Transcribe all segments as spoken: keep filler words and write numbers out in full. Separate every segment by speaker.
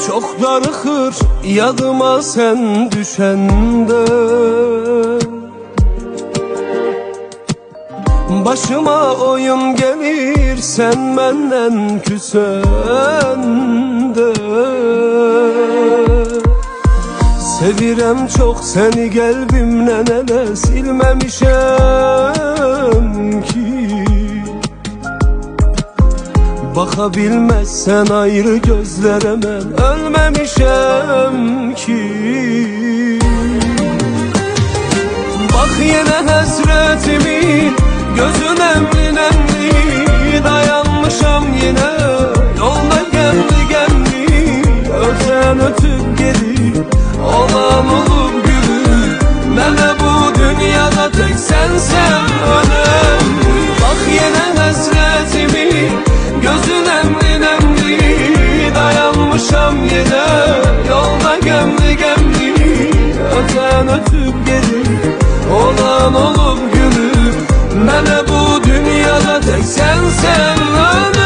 Speaker 1: çok darıkır yadıma sen düşende. Başıma oyun gelir sen benden küsende. Sevirem çok seni kalbimden ele silmemişem ki. Bakabilmezsen ayrı gözlere ben ölmemişem ki. Bak yine hasretimin gözün emri nemli, dayanmışam yine yolda gemli gemli. Öten ötüp gelir olan olup gülür, bana bu dünyada tek sensen önemli. Bak yine hasretimin gözün emri nemli, dayanmışam yine yolda gemli gemli. Öten ötüp gelir olan olup gülür, bana bu dünyada tek sensen önemli.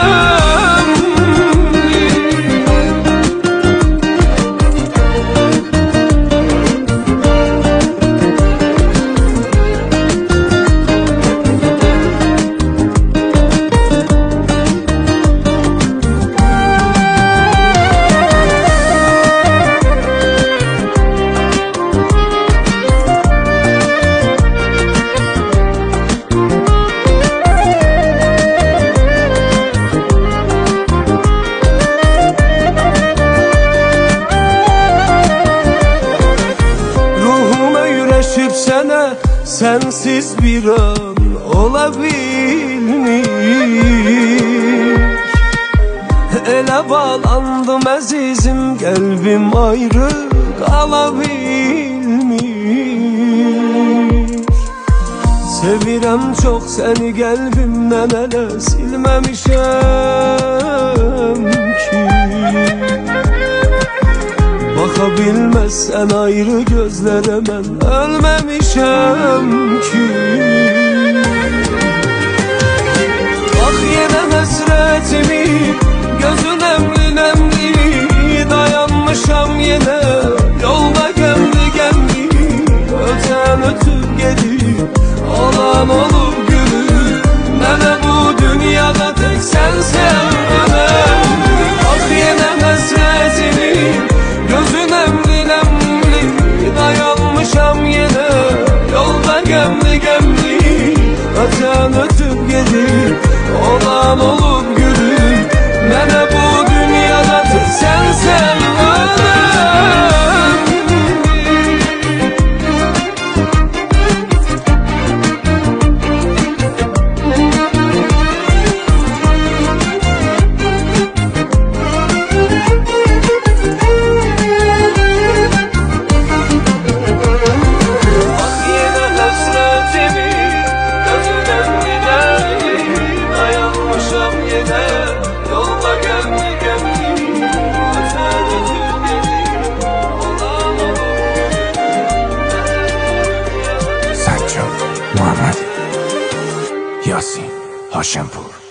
Speaker 1: Sana sensiz bir an olabilmiş. Ele bağlandım azizim, kalbim ayrı kalabilmiş. Sevirem çok seni kalbimden ele silmemişem ki. Bakabilmezsen ayrı gözlere ben ölmemişem ki. Bak yine hasretimi gözün emri nemli, dayanmışam yine yolda gemli gemli. Öten ötüp gelir olan olup gülür, bana bu dünyada tek sensen önemli. Bak yine hasretimi gözün emri nemli, dayanmışam yine yolda gemli gemli. Öten ötüp gelir olan olup gülür, bana bu dünyada tek sensen önemli.
Speaker 2: Muhammad Yasin Haşempur.